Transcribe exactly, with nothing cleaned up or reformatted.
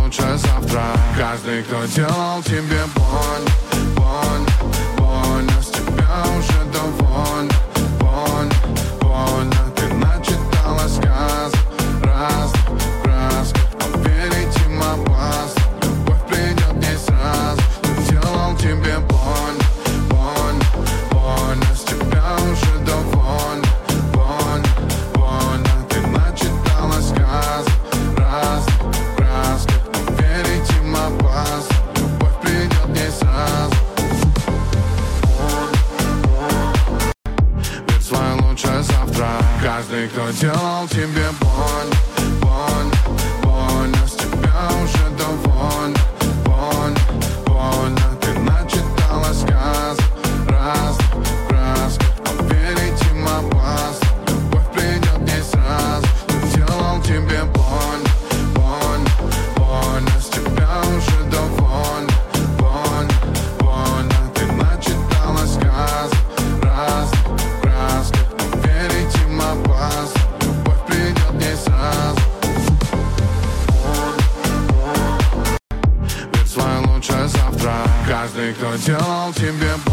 лучше завтра. Каждый, кто делал тебе боль, боль, больно, с тебя уже довольно, больно, больно. Ты начитала сказ, раз, краска, поверить им опасно. Любовь придет не сразу. Кто делал тебе боль, боль, больно, с тебя уже довольно, больно, больно. Ты начитала сказ, раз, краска, поверить им опасно. Любовь придет не сразу. Верь в свое лучшее завтра. Каждый, кто делал тебе боль, боль, больно, с тебя уже довольно, больно, больно. Ты начитала сказ, раз, краска, поверить им опасно. Любовь придет не сразу. Кто делал тебе боль, боль, больно, с тебя уже довольно, больно, больно. Ты начитала сказ, раз, краска, поверить им опасно. Любовь придет не сразу. Верь в свое лучшее завтра. Каждый, кто делал тебе боль.